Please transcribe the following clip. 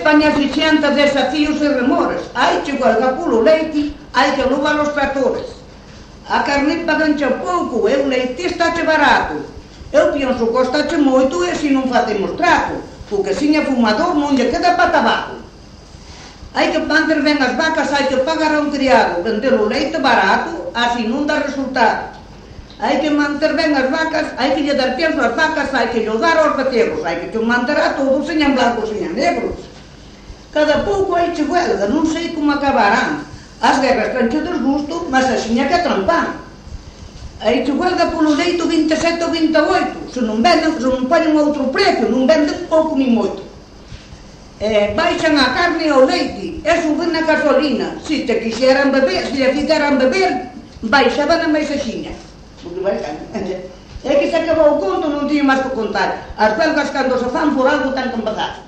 España se xenta desafíos e remores. Hai que guardar polo leite, hai que louvar os tratores. A carne paganche pouco, e o leite estáche barato. Eu penso que estáche moito e se non facemos trato, porque sin é fumador non lle queda para tabaco. Hai que manter ben as vacas, hai que pagar a un criado, vender o leite barato, así non dá resultado. Hai que manter ben as vacas, hai que lle dar pienso ás vacas, hai que lle dar aos becerros, hai que manter a todos, señan blancos, señan negros. Cada pouco hai che huelga, non sei como acabarán. As guerras tranche desgusto, mas a xiña que trampan. Hai che huelga polo leite 27 ou 28, se non venden, se non poñen outro precio, non venden pouco ni moito. Baixan a carne e o leite, e suben a gasolina. Se te quixeran beber, se lle fixeran beber, baixaban a máis a xiña. É que se acabou o conto, non tiño máis que contar. As belgas cando se fan por algo ten que empezar.